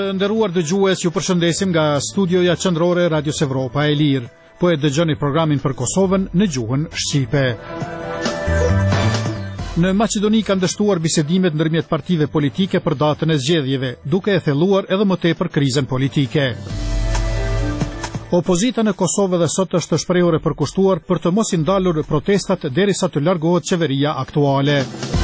nderuar dëgjues, ju përshëndesim nga studioja qendrore e Radios Evropa e Lirë. Po e dëgjoni programin për Kosovën në gjuhën shqipe. Në Maqedoni kanë dështuar bisedimet ndërmjet partive politike për datën e zgjedhjeve, duke e thelluar edhe më tepër krizën politike. Opozita në Kosovë dhe sot është shprehur e përkushtuar për të mos i ndalur protestat derisa të largohet qeveria aktuale.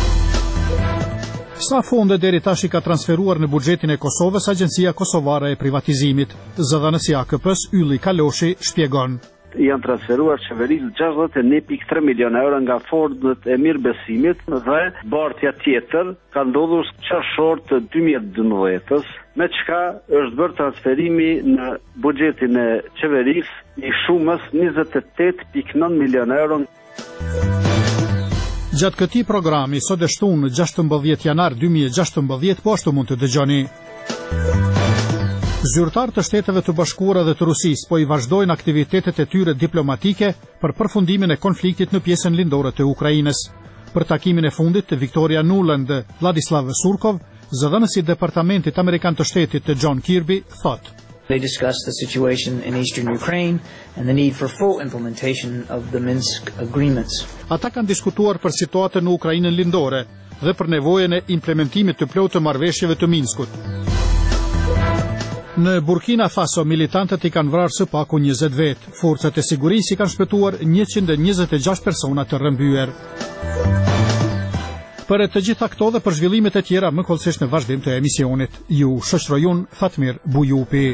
Sa fonde deri tash i ka transferuar në buxhetin e Kosovës Agjencia Kosovare e Privatizimit? Zëdhënësi AKP-s Ylli Kaloshi shpjegon. Janë transferuar qeverisë 61.3 milion euro nga fondet e mirëbesimit dhe bartja tjetër ka ndodhur qershor të 2012-s, me çka është bërë transferimi në buxhetin e qeverisë i shumës 28.9 milion euro. Gjatë këtij programi, sot e shtunë 16 janar 2016, po ashtu mund të dëgjoni. Zyrtarë të Shteteve të Bashkuara dhe të Rusisë po i vazhdojnë aktivitetet e tyre diplomatike për përfundimin e konfliktit në pjesën lindore të Ukrainës. Për takimin e fundit të Victoria Nuland dhe Vladislav Surkov, zëdhënësi i Departamentit Amerikan të Shtetit të John Kirby thotë: They discussed the situation in eastern Ukraine and the need for full implementation of the Minsk agreements. Ata kanë diskutuar për situatën në Ukrainën lindore dhe për nevojën e implementimit të plotë të marrëveshjeve të Minskut. Në Burkina Faso, militantët i kanë vrarë së paku 20 vetë. Forcat e sigurisë i kanë shpëtuar 126 persona të rrëmbyer. Për të gjitha këto dhe për zhvillimet e tjera më kollësisht në vazhdim të emisionit. Ju shoqërojun Fatmir Bujupi.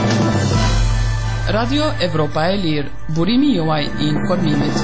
Radio Evropa e Lirë, burimi juaj i informimit.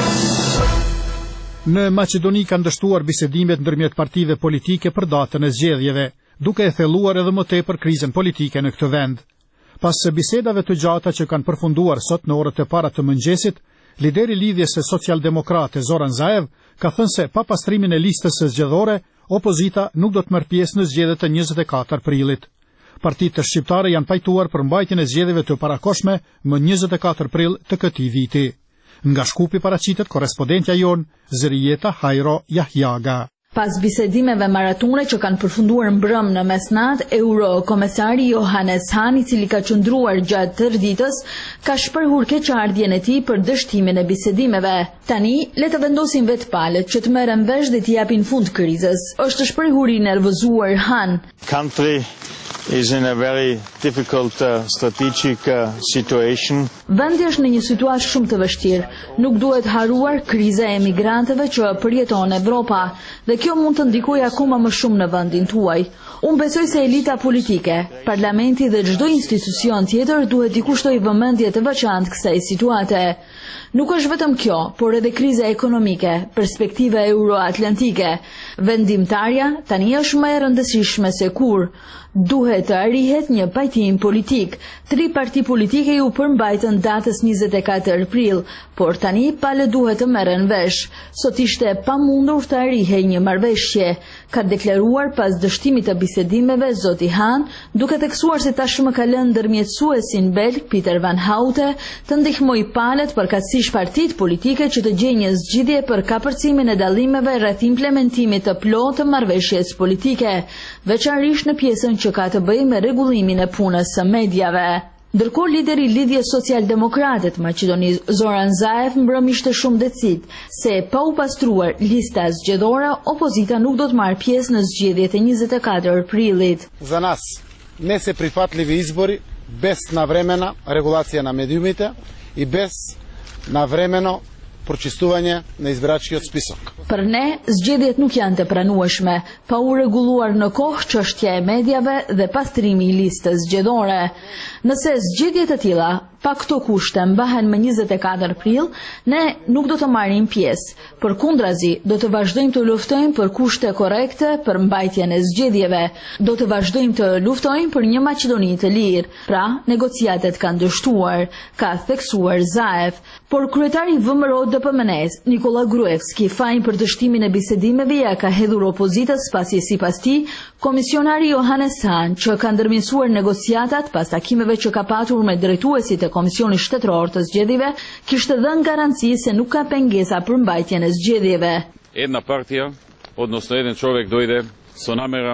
Në Maqedoni kanë dështuar bisedimet ndërmjet partive politike për datën e zgjedhjeve, duke e thelluar edhe më tepër krizën politike në këtë vend. Pas bisedave të gjata që kanë përfunduar sot në orët e para të mëngjesit, lideri lidhjes së socialdemokrate Zoran Zaev ka thënë se pa pastrimin e listës së zgjedhore, opozita nuk do të merr pjesë në zgjedhjet e 24 prillit. Partitë shqiptare janë pajtuar për mbajtjen e zgjedhjeve të parakoshme më 24 prill të këtij viti. Nga Shkupi paraqitet korrespondentja jon Zërijeta Hajro Jahjaga. Pas bisedimeve maratone që kanë përfunduar mbrëm në mesnat, Eurokomesari Johannes Hahn, i cili ka qëndruar gjatë tërë ditës, ka shprehur keqardhjen e tij për dështimin e bisedimeve. Tani le të vendosin vetë palët që të merren vesh dhe të japin fund krizës, është shprehur i nervozuar Hahn. Country is in a very difficult strategic situation. Vendi është në një situatë shumë të vështirë. Nuk duhet haruar kriza e emigrantëve që përjeton Evropa, dhe kjo mund të ndikojë akoma më shumë në vendin tuaj. Unë besoj se elita politike, parlamenti dhe çdo institucion tjetër duhet i kushtoj vëmendje të veçantë kësaj situate. Nuk është vetëm kjo, por edhe kriza ekonomike, perspektiva euroatlantike. Vendimtarja tani është më e rëndësishme se kur. Duhet të arrihet një pajtim politik. 3 parti politike ju përmbajtën datës 24 prill, por tani palët duhet të merren vesh. Sot ishte pamundur të arrihej një marrëveshje, ka deklaruar pas dështimit të bisedimeve zoti Hahn, duke theksuar se tashmë ka lënë ndërmjetësuesin belg Pieter van Houte të ndihmoj palët përkatësisht partitë politike që të gjejnë një zgjidhje për kapërcimin e dallimeve rreth implementimit të plotë të marrëveshjes politike, veçanërisht në pjesën që ka të bëjë me rregullimin e punës së mediave. Ndërkohë, lideri i lidhjes socialdemokrate të Maqedonisë Zoran Zaev mbrëm ishte shumë decid se pa u pastruar lista zgjedhore, opozita nuk do të marrë pjesë në zgjedhjet e 24 prillit. За нас не се прифатливи избори без навремена регулација на медиумите и без навремено përqistuvanje në избирачkiot spisok. Për ne, zgjedhjet nuk janë të pranueshme, pa u rregulluar në kohë çështja e mediave dhe pastrimi i listës zgjedhore. Nëse zgjedhjet e tilla pa këto kushte mbahen më 24 prill, ne nuk do të marrim pjesë. Përkundrazi, do të vazhdojmë të luftojmë për kushte korrekte për mbajtjen e zgjedhjeve. Do të vazhdojmë të luftojmë për një Maqedoni të lirë. Pra, negociatet kanë dështuar, ka theksuar Zaev, por kryetari i VMRO-DPMNE-s, Nikola Gruevski, fajin për dështimin e bisedimeve ja ka hedhur opozitës pasi sipas tij, komisionari Johannes Hahn, që ka ndërmjetësuar negociatat pas takimeve që ka patur me drejtuesit e Komisionit Shtetëror të Zgjedhjeve, kishte dhënë garanci se nuk ka pengesa për mbajtjen e zgjedhjeve. Една партија, односно еден човек дојде со намера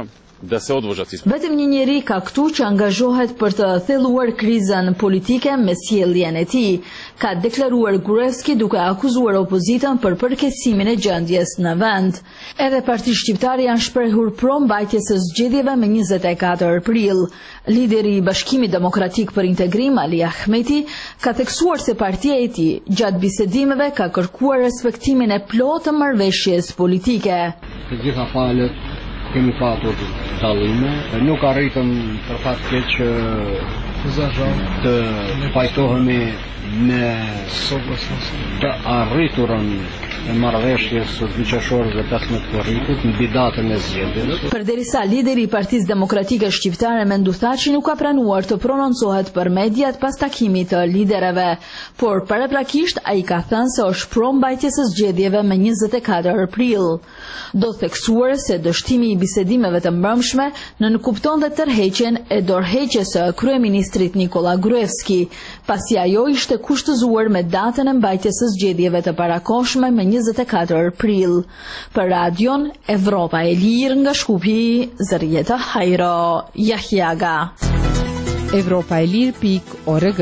Vetëm një njeri ka këtu që angazhohet për të thelluar krizën politike me sjelljen e tij, ka deklaruar Gruevski duke akuzuar opozitën për përkeqësimin e gjendjes në vend. Edhe Partia Shqiptare janë shprehur pro mbajtjes së zgjedhjeve me 24 prill. Lideri i Bashkimit Demokratik për Integrim, Ali Ahmeti, ka theksuar se partia e tij gjatë bisedimeve ka kërkuar respektimin e plotë të marrëveshjes politike. Të gjitha palët kemi patur dallime, nuk arritëm për fat keq të pajtohemi me të arriturën e marrëveshjes së 2 qershor dhe 15 korritit mbi datën e zgjedhjeve. Përderisa lideri i Partisë Demokratike Shqiptare Mendu Thaçi nuk ka pranuar të prononcohet për mediat pas takimit të liderëve, por paraprakisht ai ka thënë se është pro mbajtjes së zgjedhjeve me 24 prill. Do theksuar se dështimi i bisedimeve të mbrëmshme nënkupton dhe tërheqjen e dorëheqjes së kryeministrit Nikola Gruevski, pasi ajo ishte kushtëzuar me datën e mbajtjes së zgjedhjeve të parakohshme me 24 prill. Për Radion Evropa e Lirë nga Shkupi, Zërjeta Hajro, Jahjaga. Evropaelir.org.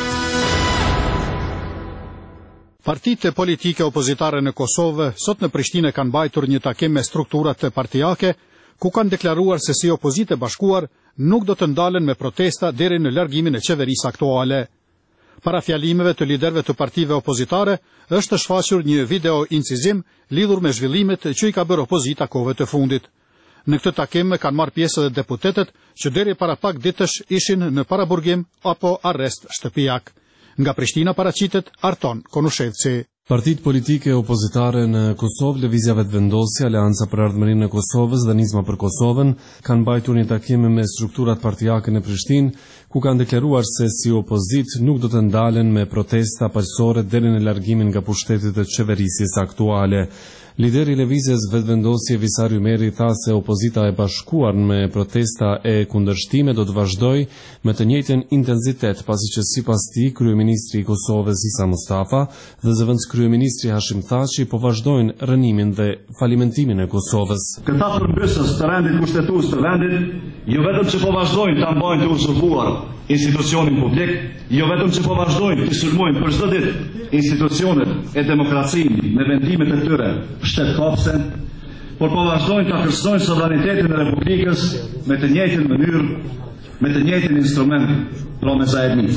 Partitë politike opozitare në Kosovë sot në Prishtinë kanë mbajtur një takim me strukturat të partijake, ku kanë deklaruar se si opozitë e bashkuar nuk do të ndalen me protesta deri në largimin e qeverisë aktuale. Para fjalimeve të liderëve të partive opozitare, është shfaqur një video incizim lidhur me zhvillimet që i ka bërë opozita kohëve të fundit. Në këtë takim kanë marrë pjesë edhe deputetët që deri para pak ditësh ishin në paraburgim apo arrest shtëpiak. Nga Prishtina paraqitet Arton Konushevci. Partitë politike opozitare në Kosovë, Lëvizja Vetëvendosja, Aleanca për Ardhmërinë e Kosovës dhe Nisma për Kosovën kanë mbajtur një takim me strukturat partijake në Prishtinë, ku kanë deklaruar se si opozitë nuk do të ndalen me protesta paqësore deri në largimin nga pushtetit të qeverisjes aktuale. Lideri i Lëvizjes Vetëvendosje Visar Ymeri tha se opozita e bashkuar me protesta e kundërshtime do të vazhdojë me të njëjtin intensitet, pasi që sipas tij kryeministri i Kosovës Isa Mustafa dhe zëvendës kryeministri Hashim Thaçi po vazhdojnë rënimin dhe falimentimin e Kosovës. Këta përbërës të rendit kushtetues të vendit jo vetëm që po vazhdojnë ta mbajnë të uzurpuar institucionin publik, jo vetëm që po vazhdojnë të sulmojnë për çdo ditë institucionet e demokracisë me vendimet e tyre shtetëkapëse, por po vazhdojnë të kërcënojnë sovranitetin e Republikës me të njëjtin mënyrë, me të njëjtin instrument, pra me zajednis.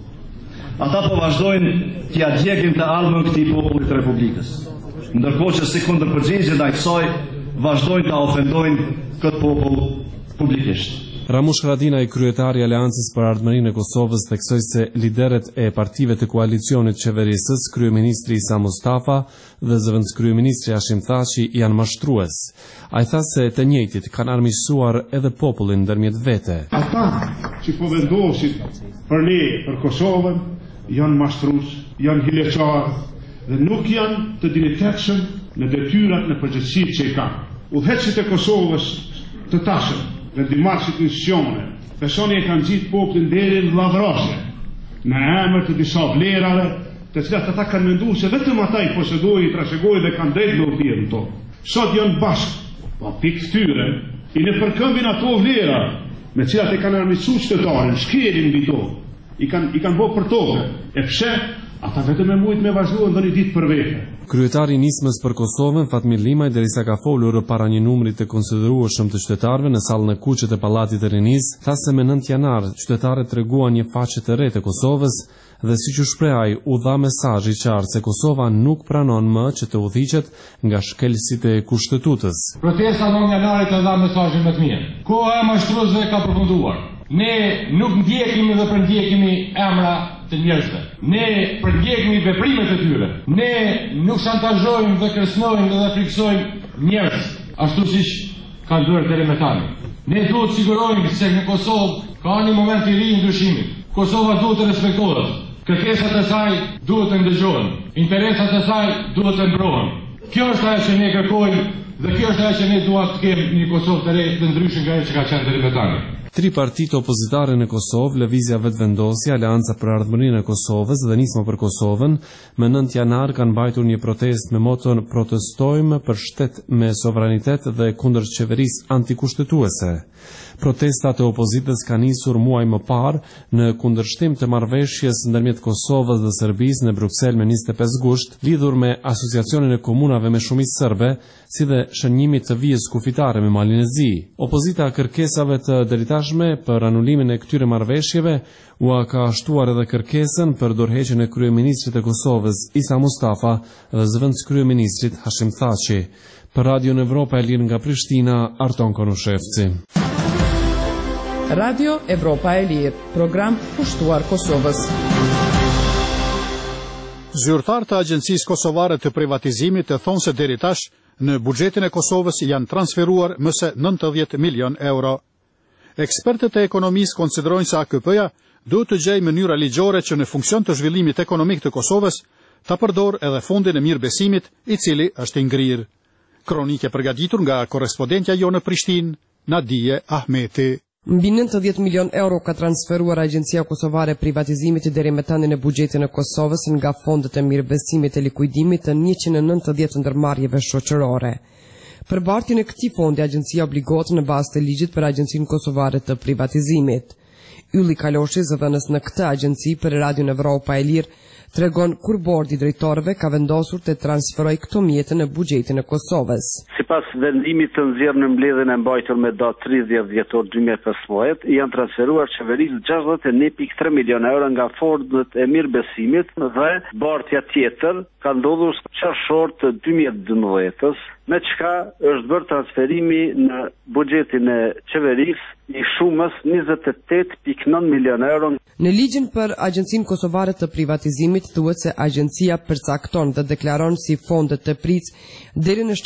Ata po vazhdojnë t'ia djegin të armën këtij popullit të Republikës, ndërkohë që si kundërpërgjigje ndaj kësaj vazhdojnë ta ofendojnë këtë popull publikisht. Ramush Haradinaj, kryetari i Aleancës për Ardhmërinë e Kosovës, theksoi se liderët e partive të koalicionit qeverisës, kryeministri Isa Mustafa dhe zëvendës kryeministri Hashim Thaçi janë mashtrues. Ai tha se të njëjtit kanë armiqësuar edhe popullin ndërmjet vete. Ata që po vendosin për ne, për Kosovën, janë mashtrues, janë hileqar dhe nuk janë të dinjitetshëm në detyrat në përgjegjësitë që i kanë. Udhëheqësit e Kosovës të tashëm vendimarrësit institucione, personi e kanë gjitë popullin deri në llavrosje, në emër të disa vlerave, të cilat ata kanë menduar se vetëm ata i posedojnë, i trashëgojnë dhe kanë drejt në udhëtimin tonë. Sot janë bashkë, pa pikë këtyre, i në përkëmbin ato vlera me cilat e kanë armiqsuar qytetarin, shkelin mbi to, i kanë bërë për tokë, e pse ata vetëm e mujt me vazhduar ndonjë ditë për vete. Kryetari i Nismës për Kosovën, Fatmir Limaj, derisa ka folur para një numri të konsiderueshëm të qytetarëve në sallën e kuqe të Pallatit të Rinisë, tha se me 9 janar qytetarët treguan një faqe të re të Kosovës dhe siç u shpreh ai, u dha mesazh i qartë se Kosova nuk pranon më që të udhiqet nga shkelësit e kushtetutës. Protesta 9 janarit e dha mesazhin më të mirë. Koha e mashtruesve ka përfunduar. Ne nuk ndjekimi dhe përndjekimi emra të njerëzve. Ne përndjekimi veprimet e tyre. Ne nuk shantazhojmë dhe kërcënojmë dhe friksojmë njerëz, ashtu siç kanë bërë deri më tani. Ne duhet të sigurojmë se në Kosovë ka një moment i ri i ndryshimit. Kosova duhet të respektohet. Kërkesat e saj duhet të ndëgjohen. Interesat e saj duhet të mbrohen. Kjo është ajo që ne kërkojmë dhe kjo është ajo që ne duam të kemi një Kosovë të re të ndryshme nga ajo që ka qenë deri më tani. Tri partitë opozitare në Kosovë, Lëvizja Vetëvendosja, Aleanca për Ardhmërinë e Kosovës dhe Nisma për Kosovën, më 9 janar kanë mbajtur një protestë me moton "Protestojmë për shtet me sovranitet dhe kundër qeverisë antikushtetuese". Protestat e opozitës kanë nisur muaj më parë në kundërshtim të marrëveshjes ndërmjet Kosovës dhe Serbisë në Bruksel me 25 gusht, lidhur me asociacionin e komunave me shumicë serbe, si dhe shënjimit të vijës kufitare me Malin e Zi. Opozita kërkesave të deritashme për anulimin e këtyre marrëveshjeve ua ka shtuar edhe kërkesën për dorëheqjen e kryeministrit e Kosovës Isa Mustafa dhe zëvendës kryeministrit Hashim Thaçi. Për Radio Evropa e Lirë nga Prishtina, Arton Konushevci. Radio Evropa e Lirë, program pushtuar Kosovës. Zyrtarët e Agjencisë Kosovare të Privatizimit e thonë se deri tash në buxhetin e Kosovës janë transferuar më se 90 milion euro. Ekspertët e ekonomisë konsiderojnë se AKP-ja duhet të gjejë mënyra ligjore që në funksion të zhvillimit ekonomik të Kosovës ta përdor edhe fondin e mirëbesimit, i cili është i ngrirë. Kronike përgatitur nga korrespondentja jo në Prishtinë, Nadije Ahmeti. Mbi 90 milion euro ka transferuar Agjencia Kosovare e Privatizimit deri më tani në buxhetin e Kosovës nga fondet e mirëbesimit e likuidimit të 190 ndërmarrjeve shoqërore. Për bartjen e këtij fondi, agjencia obligohet në bazë të ligjit për Agjencinë Kosovare të Privatizimit. Ylli Kaloshi, zëdhënës në këtë agjenci për Radio Evropa e Lirë, tregon kur bordi drejtorëve ka vendosur të transferoj këto mjete në buxhetin e Kosovës. Sipas vendimit të nxjerrë në mbledhjen e mbajtur me datë 30 dhjetor 2015, janë transferuar qeverisë 61.3 milion euro nga fondet e mirëbesimit dhe bartja tjetër ka ndodhur qershor të 2012-s, me çka është bërë transferimi në buxhetin e qeverisë i shumës 28.9 milion euro. Në ligjin për Agjencinë Kosovare të Privatizimit thuhet se agjencia përcakton dhe deklaron si fondet të pric deri në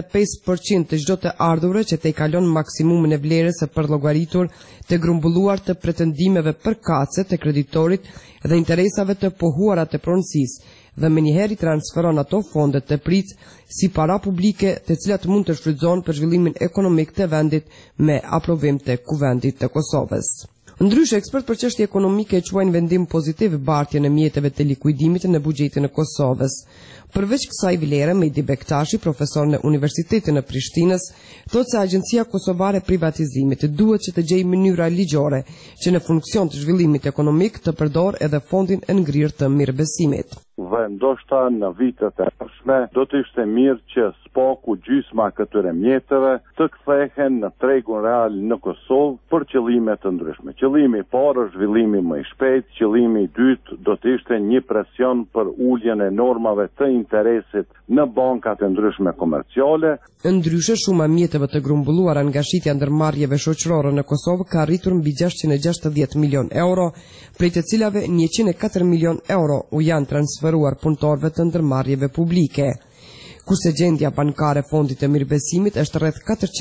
75% të çdo të ardhurë që te kalon maksimumin e vlerës së përllogaritur të grumbulluar të pretendimeve përkatëse të kreditorit dhe interesave të pohuara të pronësisë, dhe menjëherë i transferon ato fondet të pric si para publike të cilat mund të shfrytëzohen për zhvillimin ekonomik të vendit me aprovim të Kuvendit të Kosovës. Ndryshe, ekspert për çështje ekonomike e quajnë vendim pozitiv bartjen e mjeteve të likuidimit në buxhetin e Kosovës. Përveç kësaj vlere, Mehdi Bektashi, profesor në Universitetin e Prishtinës, thotë se Agjencia Kosovare e Privatizimit duhet që të gjejë mënyra ligjore që në funksion të zhvillimit ekonomik të përdor edhe fondin e ngrirë të mirëbesimit. Dhe ndoshta në vitet e ardhshme do të ishte mirë që spaku gjysma këtyre mjeteve të kthehen në tregun real në Kosovë për qëllime të ndryshme. Qëllimi i parë është zhvillimi më i shpejtë, qëllimi i dytë do të ishte një presion për uljen e normave të interesit në bankat e ndryshme komerciale. Ndryshe, shuma mjeteve të grumbulluara nga shitja ndërmarrjeve shoqërore në Kosovë ka arritur mbi 660 milion euro, prej të cilave 104 milion euro u janë transferuar punëtorëve të ndërmarrjeve publike. Kurse gjendja bankare fondit të mirëbesimit është rreth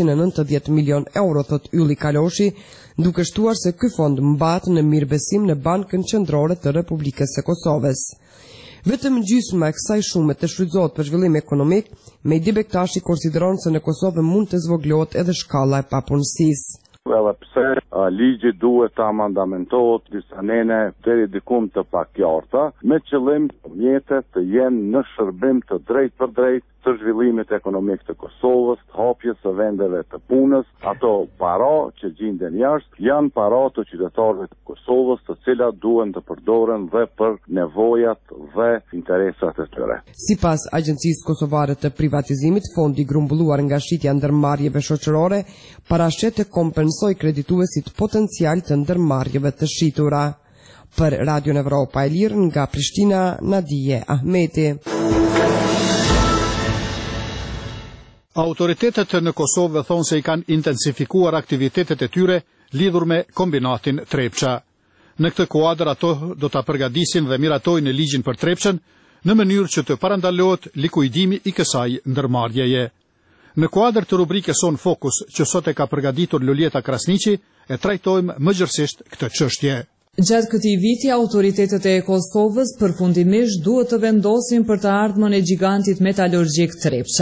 490 milion euro, thot Ylli Kaloshi, duke shtuar se ky fond mbahet në mirëbesim në Bankën Qendrore të Republikës së Kosovës. Vetëm gjysma e kësaj shume të shfrytëzohet për zhvillim ekonomik, Mehdi Bektashi konsideron se në Kosovë mund të zvoglohet edhe shkalla e papunësisë. Edhe pse ligji duhet të amandamentohet disa nene deri diku të pakjarta, me qëllim mjetet të jenë në shërbim të drejt për drejt të zhvillimit ekonomik të Kosovës, të hapjes së vendeve të punës. Ato para që gjenden jashtë janë para të qytetarëve të Kosovës, të cilat duhen të përdoren dhe për nevojat dhe interesat e tyre. Sipas Agjencisë Kosovare të Privatizimit, fondi grumbulluar nga shitja ndërmarrjeve shoqërore parashet të kompensoj kredituesit potencial të ndërmarrjeve të shitura. Për Radio Evropa e Lirë nga Prishtina, Nadije Ahmeti. Autoritetet në Kosovë thonë se i kanë intensifikuar aktivitetet e tyre lidhur me kombinatin Trepça. Në këtë kuadër ato do ta përgatisin dhe miratojnë në ligjin për Trepçën në mënyrë që të parandalohet likuidimi i kësaj ndërmarrjeje. Në kuadër të rubrikës Son Fokus, që sot e ka përgatitur Luljeta Krasniqi, e trajtojmë mëgjërsisht këtë çështje. Gjatë këtij viti, autoritetet e Kosovës përfundimisht duhet të vendosin për të ardhmen e gigantit metalurgjik Trepça.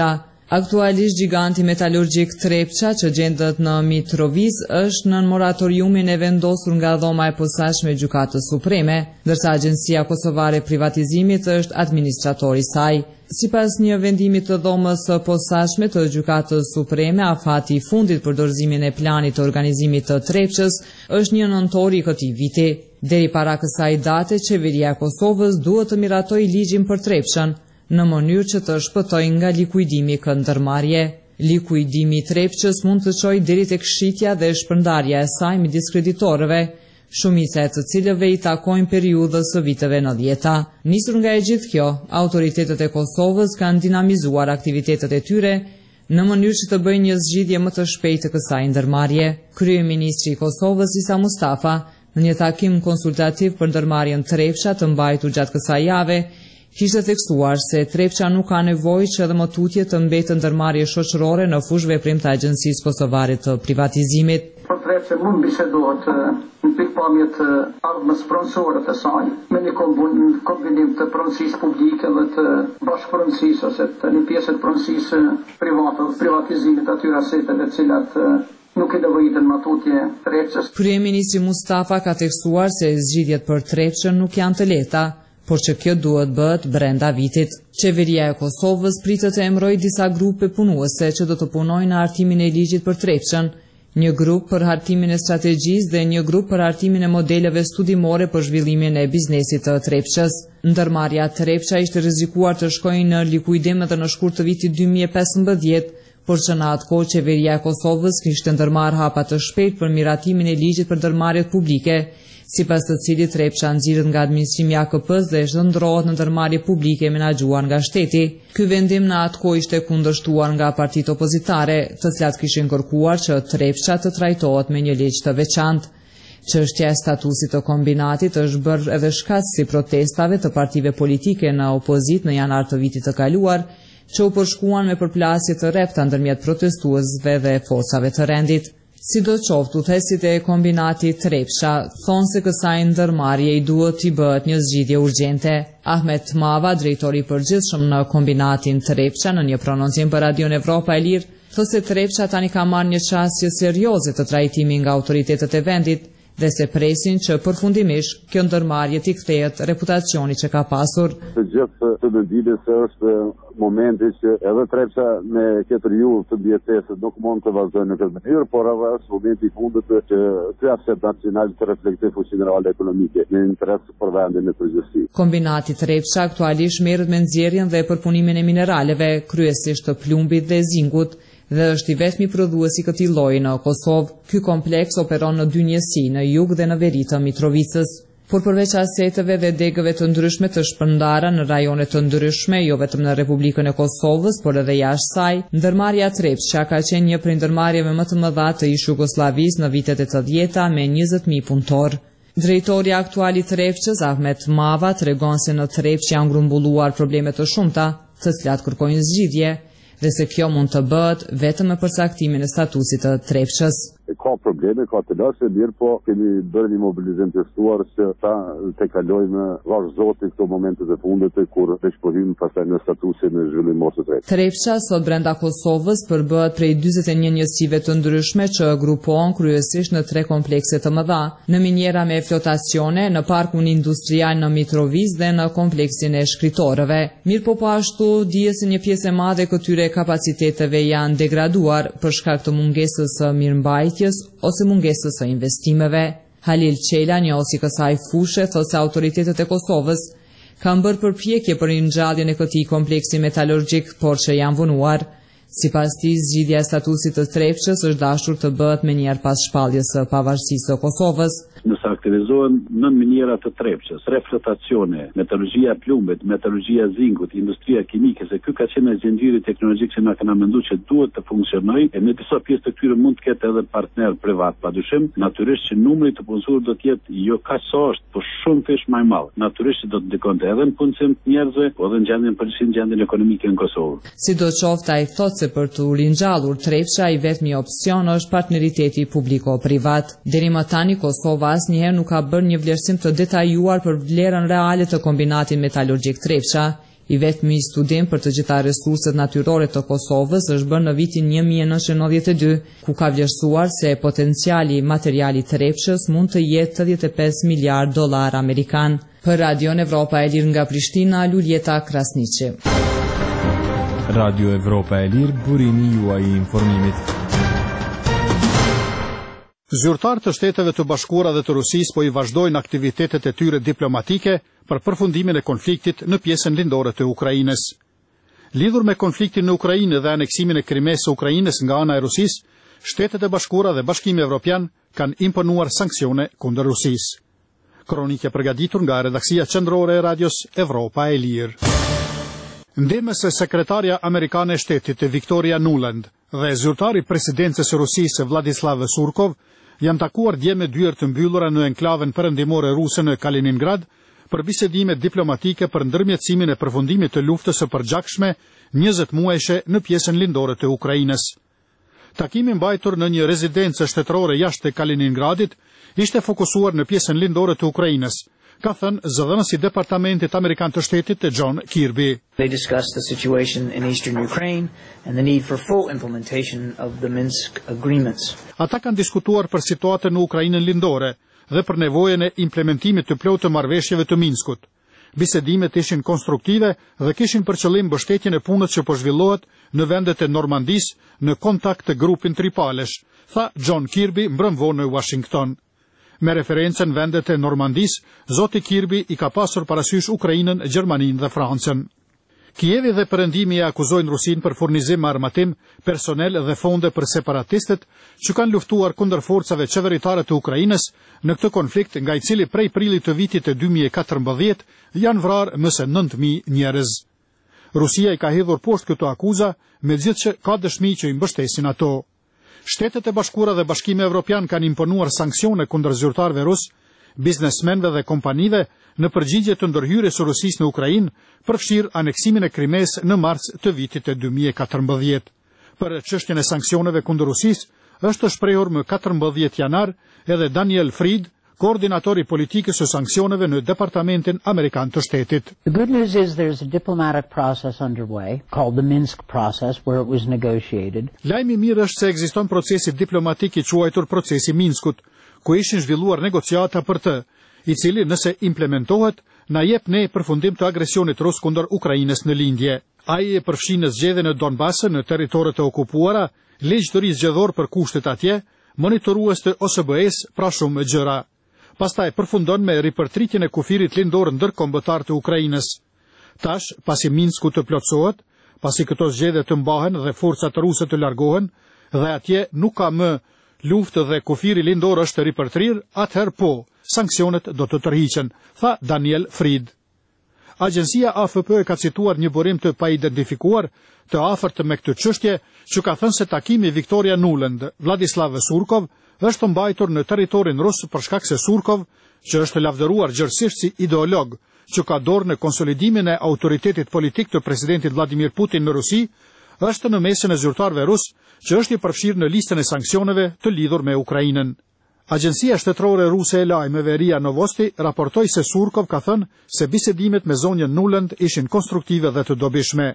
Aktualisht giganti metalurgjik Trepça, që gjendet në Mitrovic, është në moratoriumin e vendosur nga dhoma e posaçme e Gjykatës Supreme, ndërsa Agjencia Kosovare e Privatizimit është administratori i saj. Sipas një vendimi të dhomës së posaçme të Gjykatës Supreme, afati i fundit për dorëzimin e planit të organizimit të Trepçës është 1 nëntor i këtij viti. Deri para kësaj date, qeveria e Kosovës duhet të miratojë ligjin për Trepçën në mënyrë që të shpëtojë nga likuidimi këndërmarrje. Likuidimi i Trepçës mund të çojë deri tek shitja dhe shpërndarja e saj midis kreditorëve, shumica e të cilëve i takojnë periudhës së viteve 90-ta. Nisur nga e gjithë kjo, autoritetet e Kosovës kanë dinamizuar aktivitetet e tyre në mënyrë që të bëjnë një zgjidhje më të shpejtë të kësaj ndërmarrje. Kryeministri i Kosovës Isa Mustafa, në një takim konsultativ për ndërmarrjen Trepça të mbajtur gjatë kësaj jave, kishte theksuar se Trepça nuk ka nevojë që edhe më tutje të mbetë ndërmarrje shoqërore në fushë veprim të Agjencisë Kosovare të Privatizimit. Për Trepça mund bisedohet në pikpamje të ardhmës pronësore të saj, me një kombinim të pronësisë publike dhe të bashkëpronësisë ose të një pjesë të pronësisë private, privatizimit atyre aseteve të cilat nuk i devojiten matutje Trepçës. Kryeministri Mustafa ka theksuar se zgjidhjet për Trepçën nuk janë të lehta, por që kjo duhet bëhet brenda vitit. Qeveria e Kosovës pritet të emërojë disa grupe punuese që do të punojnë në hartimin e ligjit për Trepçën, një grup për hartimin e strategjisë dhe një grup për hartimin e modeleve studimore për zhvillimin e biznesit të Trepçës. Ndërmarrja Trepça ishte rrezikuar të shkojë në likuidim edhe në shkurt të vitit 2015, por që në atë kohë qeveria e Kosovës kishte ndërmarrë hapa të shpejt për miratimin e ligjit për ndërmarrjet publike, sipas të cilit Trepça nxirret nga administrimi i AKP-s dhe shndërrohet në ndërmarrje publike menaxhuar nga shteti. Ky vendim në atë kohë ishte kundërshtuar nga partitë opozitare, të cilat kishin kërkuar që Trepça të trajtohet me një ligj të veçantë. Çështja e statusit të kombinatit është bërë edhe shkatës si protestave të partive politike në opozit në janar të vitit të kaluar, që u përshkuan me përplasje të rrepta ndërmjet protestuesve dhe forcave të rendit. Sidoqoftë, udhëheqësit e kombinatit Trepça thonë se kësaj ndërmarrje i duhet t'i bëhet një zgjidhje urgjente. Ahmet Mava, drejtori i përgjithshëm në kombinatin Trepça, në një prononcim për Radion Evropa e Lirë, thotë se Trepça tani ka marrë një çështje serioze të trajtimit nga autoritetet e vendit dhe se presin që përfundimisht kjo ndërmarrje t'i kthehet reputacioni që ka pasur. Të gjithë të mendimin se është momenti që edhe Trepça me këtë rjull të mbjetesës nuk mund të vazhdojnë në këtë mënyrë, por edhe është momenti i fundit që ky aset nacional të reflektojë fuqinë reale ekonomike në interes për vendin në përgjithësi. Kombinati Trepça aktualisht merret me nxjerrjen dhe përpunimin e mineraleve, kryesisht të plumbit dhe zingut, dhe është i vetmi prodhues i këtij lloji në Kosovë. Ky kompleks operon në 2 njësi, në jug dhe në veri të Mitrovicës. Por përveç aseteve dhe degëve të ndryshme të shpërndara në rajone të ndryshme, jo vetëm në Republikën e Kosovës, por edhe jashtë saj, ndërmarrja Trepça ka qenë një prej ndërmarrjeve më të mëdha të ish Jugosllavisë në vitet e 80-ta me 20.000 punëtor. Drejtori aktual i Trepçës, Ahmet Mava, tregon se në Trepçë janë grumbulluar probleme të shumta, të cilat kërkojnë zgjidhje, dhe se kjo mund të bëhet vetëm me përcaktimin e statusit të Trepçës. Ka probleme, ka të lasë, mirë po kemi bërë një mobilizim të shtuar që ta të kalojmë vazhdoti këto momentet e fundit kur veçpohim pastaj në statusin e zhvillimor të Trepçës. Trepça sot brenda Kosovës përbëhet prej 41 njësive të ndryshme që grupohen kryesisht në 3 komplekse të mëdha, në miniera me flotacione, në parkun industrial në Mitrovic dhe në kompleksin e shkritorëve. Mirë po ashtu dihet se një pjesë e madhe e këtyre kapaciteteve janë degraduar për shkak të mungesës së mirëmbajtjes ose mungesës së investimeve. Halil Qela, njësi kësaj fushë, thotë se autoritetet e Kosovës kanë bërë përpjekje për ringjalljen e këtij kompleksi metalurgjik, por që janë vonuar. Sipas tij, zgjidhja e statusit të Trepçës është dashur të bëhet menjëherë pas shpalljes së pavarësisë së Kosovës. Nëse aktivizohen nën miniera të Trepçës, reflotacione, metalurgjia e plumbit, metalurgjia e zinkut, industria kimike, se ky ka qenë gjendjeri teknologjik që na kanë menduar që duhet të funksionojë, e në disa pjesë të këtyre mund të ketë edhe partner privat, padyshim, natyrisht që numri të punësorëve do të jetë jo kaq sa është, por shumë fish më i madh. Natyrisht që do të ndikonte edhe në punësim të njerëzve, po edhe në gjendjen ekonomike në Kosovë. Sidoqoftë, ai thotë se për të ringjallur Trepça i vetmi opsion është partneriteti publiko-privat. Deri më tani Kosova asnjëherë nuk ka bërë një vlerësim të detajuar për vlerën reale të kombinatit metalurgjik Trepça. I vetmi studim për të gjitha resurset natyrore të Kosovës është bërë në vitin 1992, ku ka vlerësuar se potenciali materiali trepshës mund të jetë $85 miliard amerikan. Për Radio Evropa e Lirë nga Prishtina, Luljeta Krasniqi. Radio Evropa e Lirë, burimi juaj I informimit. Zyrtarët të Shteteve të Bashkuara dhe të Rusisë po I vazhdojnë aktivitetet e tyre diplomatike për përfundimin e konfliktit në pjesën lindore të Ukrainës. Lidhur me konfliktin në Ukrainë dhe aneksimin e Krimes së Ukrainës nga ana e Rusisë, Shtetet e Bashkuara dhe Bashkimi Evropian kanë imponuar sanksione kundër Rusisë. Kronikë përgatitur nga redaksia qendrore e Radios Evropa e Lirë. Ndihmës e sekretarja amerikane e shtetit Victoria Nuland dhe zyrtari presidencës së Rusisë Vladislav Surkov janë takuar dje me dyert të mbyllura në enklavën perëndimore ruse në Kaliningrad për bisedime diplomatike për ndërmjetësimin e përfundimit të luftës së përgjakshme 20 muajshe në pjesën lindore të Ukrainës. Takimi mbajtur në një rezidencë shtetërore jashtë Kaliningradit ishte fokusuar në pjesën lindore të Ukrainës, ka thënë zëdhënësi I Departamentit Amerikan të Shtetit John Kirby. They discussed the situation in eastern Ukraine and the need for full implementation of the Minsk agreements. Ata kanë diskutuar për situatën në Ukrainën lindore dhe për nevojën e implementimit të plotë të marrëveshjeve të Minskut. Bisedimet ishin konstruktive dhe kishin për qëllim mbështetjen e punës që po zhvillohet në vendet e Normandisë në kontakt të grupin tripalesh, tha John Kirby mbrëmvon në Washington. Me referencën vendet e Normandisë, zoti Kirby I ka pasur parasysh Ukrainën, Gjermaninë dhe Francën. Kijevi dhe Perëndimi e akuzojnë Rusinë për furnizim me armatim, personel dhe fonde për separatistët që kanë luftuar kundër forcave qeveritare të Ukrainës në këtë konflikt nga I cili prej prillit të vitit të 2014 janë vrarë më se 9.000 njerëz. Rusia I ka hedhur poshtë këto akuza, megjithëse që ka dëshmi që I mbështesin ato. Shtetet e Bashkuara dhe Bashkimi Evropian kanë imponuar sanksione kundër zyrtarëve rus, biznesmenëve dhe kompanive në përgjigje të ndërhyrjes së Rusisë në Ukrainë, përfshirë aneksimin e Krimes në mars të vitit të 2014. Për çështjen e sanksioneve kundër Rusisë është shprehur më 14 janar edhe Daniel Fried, koordinatori politikës së sanksioneve në Departamentin Amerikan të Shtetit. The good news is there's a diplomatic process underway called the Minsk process where it was negotiated. Lajmi I mirë është se ekziston procesi diplomatik I quajtur procesi Minskut, ku ishin zhvilluar negociata për të, I cili nëse implementohet na jep ne përfundim të agresionit rus kundër Ukrainës në lindje. Ai e përfshin në zgjedhjen e Donbasë në territoret e okupuara, ligj të ri zgjedhor për kushtet atje, monitorues të OSBE-s pra shumë gjëra. Pastaj përfundon me ripërtritjen e kufirit lindor ndërkombëtar të Ukrainës. Tash, pasi Minsku të plotësohet, pasi këto zgjedhje të mbahen dhe forcat ruse të largohen, dhe atje nuk ka më luftë dhe kufiri lindor është ripërtrir, atëherë po, sanksionet do të tërhiqen, tha Daniel Fried. Agjencia AFP ka cituar një burim të paidentifikuar të afërt me këtë çështje, që ka thënë se takimi Victoria Nuland, Vladislav Surkov, është mbajtur në territorin rus për shkak se Surkov, që është lavdëruar gjërësisht si ideolog, që ka dorë në konsolidimin e autoritetit politik të presidentit Vladimir Putin në Rusi, është në mesën e zyrtarëve rus, që është I përfshirë në listën e sanksioneve të lidhur me Ukrainën. Agjencia shtetërore ruse e lajmeve RIA Novosti raportoi se Surkov ka thënë se bisedimet me zonjën Nuland ishin konstruktive dhe të dobishme.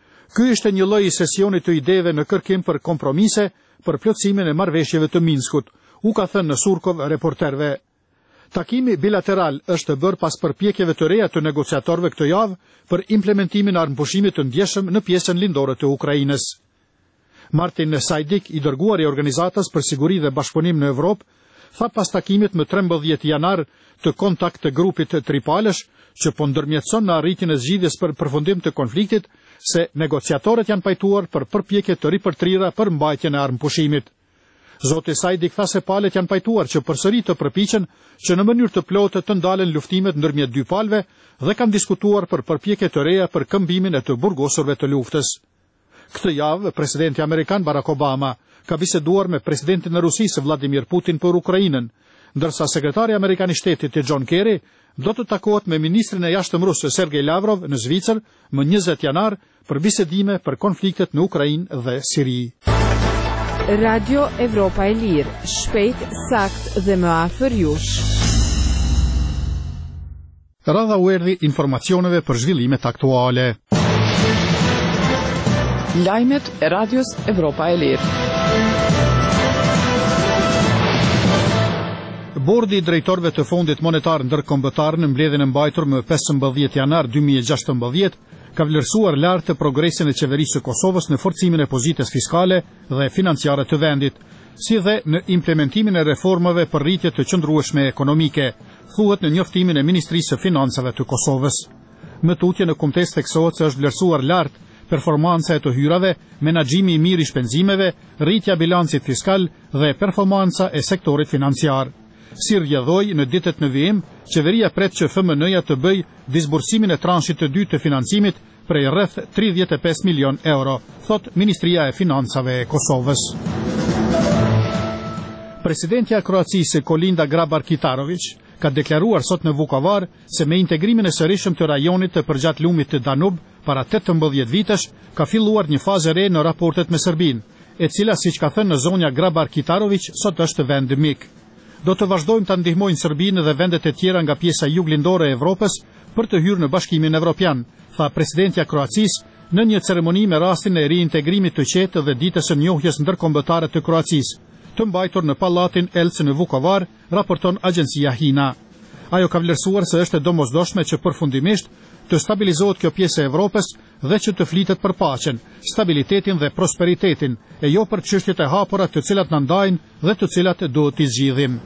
Ky ishte një lloj sesioni të ideve në kërkim për kompromise për plotësimin e marrëveshjeve të Minskut, u ka thënë në Surkov reporterve. Takimi bilateral është bërë pas përpjekjeve të reja të negociatorëve këtë javë për implementimin e armëpushimit të ndjeshëm në pjesën lindore të Ukrainës. Martin Sajdik, I dërguari I Organizatës për Siguri dhe Bashkëpunim në Evropë, tha pas takimit më 13 janar të kontakt të grupit tripalesh, që po ndërmjetëson në arritjen e zgjidhjes për përfundim të konfliktit, se negociatorët janë pajtuar për përpjekje të ripërtrira për mbajtjen e armëpushimit. Zoti Sajdik tha se palët janë pajtuar që përsëri të përpiqen që në mënyrë të plotë të ndalen luftimet ndërmjet dy palëve dhe kanë diskutuar për përpjekje të reja për këmbimin e të burgosurve të luftës. Këtë javë, presidenti amerikan Barack Obama ka biseduar me presidentin e Rusisë Vladimir Putin për Ukrainën, ndërsa sekretari amerikan I shtetit John Kerry do të takohet me ministrin e jashtëm rus Sergej Lavrov në Zvicër më 20 janar për bisedime për konfliktet në Ukrainë dhe Siri. Radio Evropa e Lirë, shpejt, sakt dhe më afër jush. Radha u erdhi informacioneve për zhvillimet aktuale. Lajmet e Radios Evropa e Lirë. Bordi i drejtorëve të Fondit Monetar Ndërkombëtar në mbledhjen e mbajtur më 15 janar 2016 ka vlerësuar lartë progresin e qeverisë së Kosovës në forcimin e pozitës fiskale dhe financiare të vendit, si dhe në implementimin e reformave për rritje të qëndrueshme ekonomike, thuhet në njoftimin e Ministrisë së Financave të Kosovës. Më tutje në kontekst theksohet se është vlerësuar lartë performanca e të hyrave, menaxhimi i mirë i shpenzimeve, rritja e bilancit fiskal dhe performanca e sektorit financiar. Si rrjedhoi në ditët në vijim, qeveria pret që FMN-ja të bëjë disbursimin e transhit të dytë të financimit prej rreth 35 milion euro, thot Ministria e Financave e Kosovës. Presidentja e Kroacisë Kolinda Grabar-Kitarović ka deklaruar sot në Vukovar se me integrimin e sërishëm të rajonit të përgjat lumit të Danub para 18 vitesh ka filluar një fazë re në raportet me Serbinë, e cila siç ka thënë në zonja Grabar-Kitarović sot është vend mik. Do të vazhdojmë të ndihmojnë Serbinë dhe vendet e tjera nga pjesa juglindore e Evropës për të hyrë në Bashkimin Evropian, tha presidentja e Kroacisë në një ceremoni me rastin e riintegrimit të qetë dhe ditës së njohjes ndërkombëtare të Kroacisë, të mbajtur në Pallatin Elce në Vukovar, raporton agjencia HINA. Ajo ka vlerësuar se është e domosdoshme që përfundimisht të stabilizohet kjo pjesë e Evropës dhe që të flitet për paqen, stabilitetin dhe prosperitetin, e jo për çështjet e hapura të cilat na ndajnë dhe të cilat duhet t'i zgjidhim.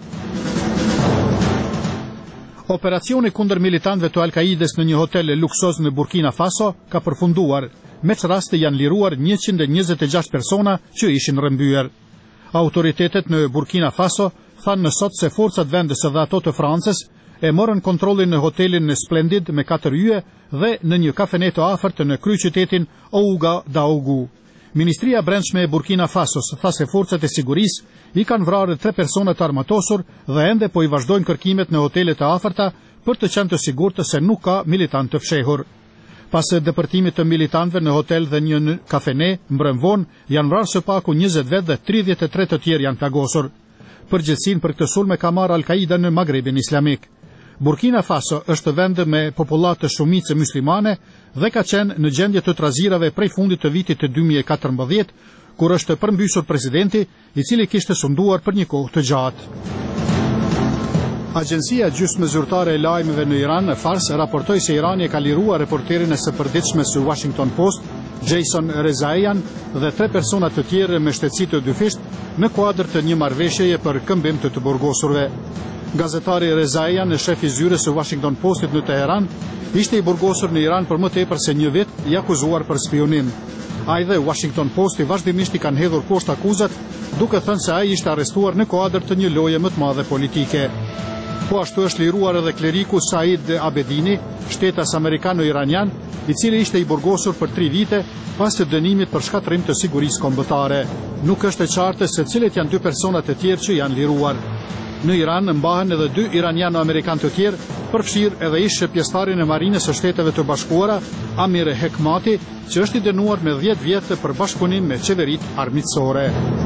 Operacioni kundër militantëve të Al-Kaides në një hotel luksoz në Burkina Faso ka përfunduar. Me çfarë raste janë liruar 126 persona që ishin rrëmbyer. Autoritetet në Burkina Faso thanë në sot se forcat vendese dhe ato të Francës e morën kontrollin në hotelin në Splendid me 4 yje dhe në një kafene të afërt në kryeqytetin Ouga Daougou. Ministria e Brendshme e Burkina Fasos tha se forcat e sigurisë i kanë vrarë 3 persona të armatosur dhe ende po i vazhdojnë kërkimet në hotelet e afërta për të qenë të sigurt se nuk ka militant të fshehur. Pas depërtimit të militantëve në hotel dhe një kafene, mbrëmvon janë vrarë së paku 20 vet dhe 33 të tjerë janë plagosur. Përgjegjësinë për këtë sulm ka marrë Al-Qaida në Magrebin Islamik. Burkina Faso është vend me popullat të shumicë muslimane dhe ka qenë në gjendje të trazirave prej fundit të vitit të 2014, kur është përmbysur presidenti, i cili kishte sunduar për një kohë të gjatë. Agjencia gjysmë zyrtare e lajmeve në Iran, Fars, raportoi se Irani e ka liruar reporterin e së përditshme së Washington Post, Jason Rezaian, dhe 3 persona të tjerë me shtetësi të dyfisht në kuadër të një marrëveshjeje për këmbim të burgosurve. Gazetari Rezaian, shef i zyrës së Washington Postit në Teheran, ishte i burgosur në Iran për më tepër se një vit, i akuzuar për spionim. Ai dhe Washington Posti vazhdimisht i kanë hedhur poshtë akuzat, duke thënë se ai ishte arrestuar në kuadër të një loje më të madhe politike. Po ashtu është liruar edhe kleriku Said Abedini, shtetas amerikano-iranian, i cili ishte i burgosur për 3 vite pas të dënimit për shkatrim të sigurisë kombëtare. Nuk është e qartë se cilët janë 2 personat e tjerë që janë liruar. Në Iran mbahen edhe 2 iraniano-amerikan të tjerë, përfshirë edhe ish pjesëtarin e Marinës së Shteteve të Bashkuara, Amir Hekmati, që është i dënuar me 10 vjet për bashkëpunim me qeveritë armiqësore.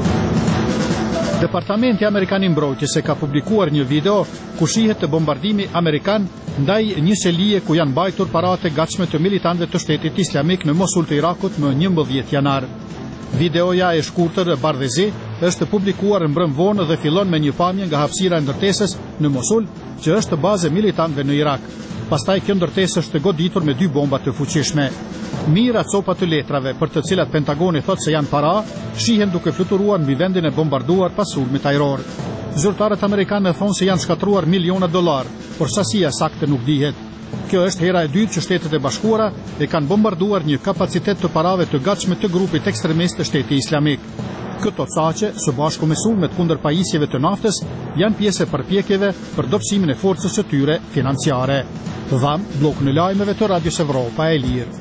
Departamenti Amerikan i Mbrojtjes ka publikuar një video ku shihet të bombardimi amerikan ndaj një selie ku janë mbajtur parate gatshme të militantëve të Shtetit Islamik në Mosul të Irakut më 11 janar. Videoja e shkurtër e bardhëzi është publikuar mbrëmvonë dhe fillon me një pamje nga hapësira e ndërtesës në Mosul, që është bazë militantëve në Irak. Pastaj kjo ndërtesë është goditur me 2 bomba të fuqishme. Mira copa të letrave, për të cilat Pentagoni thot se janë para, shihen duke fluturuar mbi vendin e bombarduar pas sulmit ajror. Zyrtarët amerikanë thonë se janë shkatruar miliona dollar, por sasia saktë nuk dihet. Kjo është hera e dytë që Shtetet e Bashkuara e kanë bombarduar një kapacitet të parave të gatshme të grupit ekstremist të Shtetit Islamik. Këto caqe, së bashku me sulmet kundër pajisjeve të naftës, janë pjesë e përpjekjeve për dobësimin e forcës së tyre financiare. Dham, blok në lajmeve të Radios Evropa e Lirë.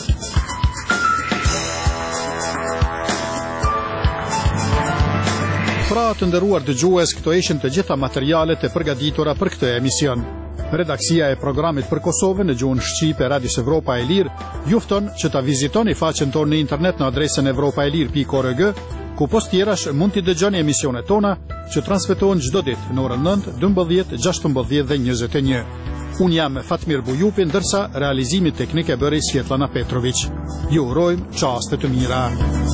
Pra të nderuar dëgjues, këto ishin të gjitha materialet e përgatitura për këtë emision. Redaksia e programit për Kosovën në gjuhën shqipe Radios Evropa e Lirë ju fton që ta vizitoni faqen tonë në internet në adresën evropaelir.org, ku post tjerash mund t'i dëgjoni emisionet tona që transmetohen çdo ditë në orën 9, 12, 16 dhe 21. Unë jam Fatmir Bujupi, ndërsa realizimin teknik e bëri Svetlana Petrović. Ju urojmë qaste të mira.